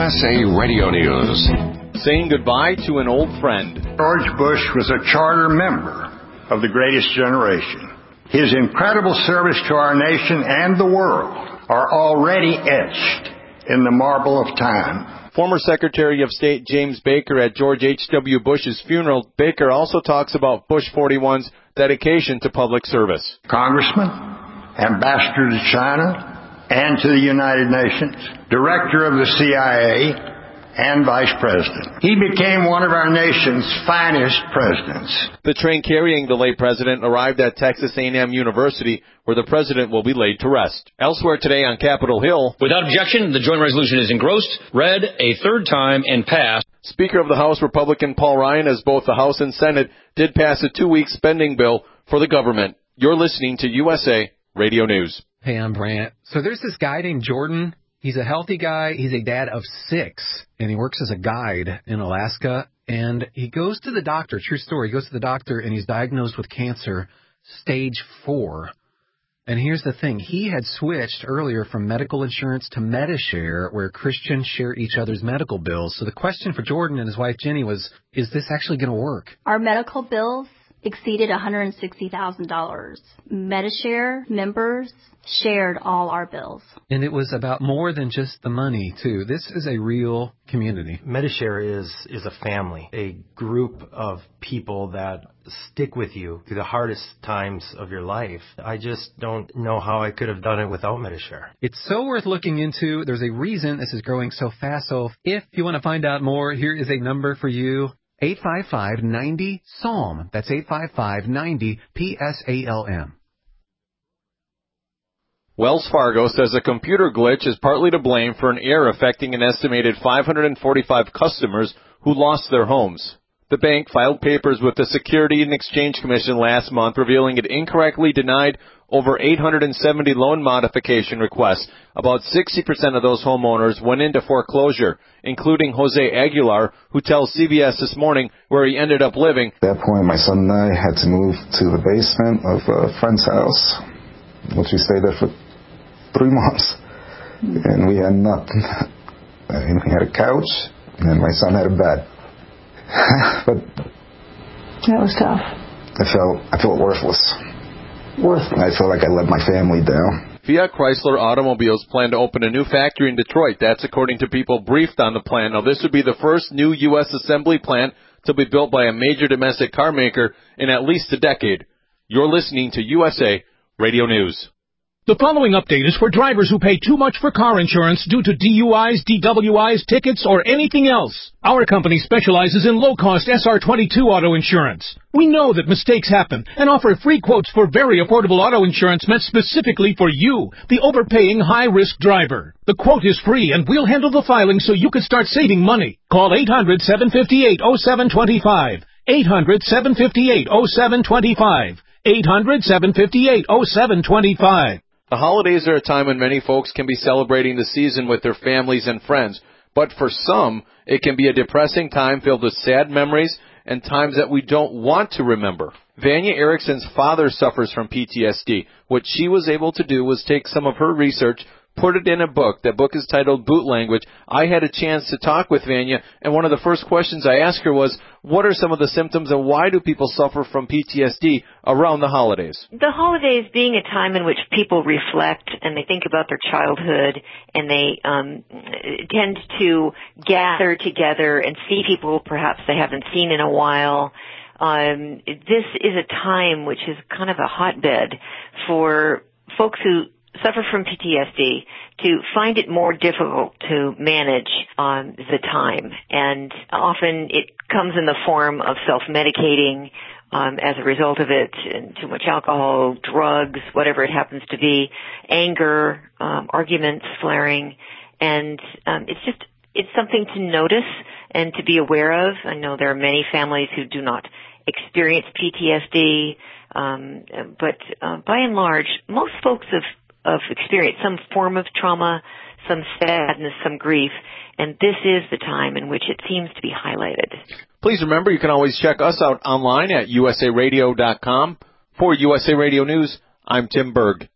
USA Radio News. Saying goodbye to an old friend. George Bush was a charter member of the Greatest Generation. His incredible service to our nation and the world are already etched in the marble of time. Former Secretary of State James Baker at George H.W. Bush's funeral. Baker also talks about Bush 41's dedication to public service. Congressman, ambassador to China and to the United Nations, director of the CIA, and vice president. He became one of our nation's finest presidents. The train carrying the late president arrived at Texas A&M University, where the president will be laid to rest. Elsewhere today on Capitol Hill. Without objection, the joint resolution is engrossed, read a third time, and passed. Speaker of the House, Republican Paul Ryan, as both the House and Senate did pass a 2-week spending bill for the government. You're listening to USA Radio News. Hey, I'm Brant. So there's this guy named Jordan. He's a healthy guy. He's a dad of 6, and he works as a guide in Alaska. And he goes to the doctor, true story, he goes to the doctor, and he's diagnosed with cancer, stage 4. And here's the thing. He had switched earlier from medical insurance to Medi-Share, where Christians share each other's medical bills. So the question for Jordan and his wife Jenny was, is this actually going to work? Our medical bills exceeded $160,000. Medi-Share members shared all our bills. And it was about more than just the money, too. This is a real community. Medi-Share is a family, a group of people that stick with you through the hardest times of your life. I just don't know how I could have done it without Medi-Share. It's so worth looking into. There's a reason this is growing so fast. So if you want to find out more, here is a number for you. 855-90-PSALM. That's 855-90-PSALM. Wells Fargo says a computer glitch is partly to blame for an error affecting an estimated 545 customers who lost their homes. The bank filed papers with the Security and Exchange Commission last month, revealing it incorrectly denied over 870 loan modification requests. About 60% of those homeowners went into foreclosure, including Jose Aguilar, who tells CBS This Morning where he ended up living. At that point, my son and I had to move to the basement of a friend's house, which we stayed there for 3 months. And we had nothing. We had a couch, and my son had a bed. But that was tough. I felt worthless. I felt like I let my family down. Fiat Chrysler Automobiles plan to open a new factory in Detroit. That's according to people briefed on the plan. Now, this would be the first new U.S. assembly plant to be built by a major domestic car maker in at least a decade. You're listening to USA Radio News. The following update is for drivers who pay too much for car insurance due to DUIs, DWIs, tickets, or anything else. Our company specializes in low-cost SR22 auto insurance. We know that mistakes happen and offer free quotes for very affordable auto insurance meant specifically for you, the overpaying high-risk driver. The quote is free, and we'll handle the filing so you can start saving money. Call 800-758-0725. 800-758-0725. 800-758-0725. The holidays are a time when many folks can be celebrating the season with their families and friends, but for some, it can be a depressing time filled with sad memories and times that we don't want to remember. Vanya Erickson's father suffers from PTSD. What she was able to do was take some of her research, put it in a book. That book is titled Boot Language. I had a chance to talk with Vanya, and one of the first questions I asked her was, what are some of the symptoms and why do people suffer from PTSD around the holidays? The holidays being a time in which people reflect and they think about their childhood, and they tend to gather together and see people perhaps they haven't seen in a while. This is a time which is kind of a hotbed for folks who suffer from PTSD to find it more difficult to manage the time. And often it comes in the form of self-medicating as a result of it, and too much alcohol, drugs, whatever it happens to be, anger, arguments flaring. And it's something to notice and to be aware of. I know there are many families who do not experience PTSD, but by and large, most folks have experienced some form of trauma, some sadness, some grief, and this is the time in which it seems to be highlighted. Please remember, you can always check us out online at usaradio.com. For USA Radio News, I'm Tim Berg.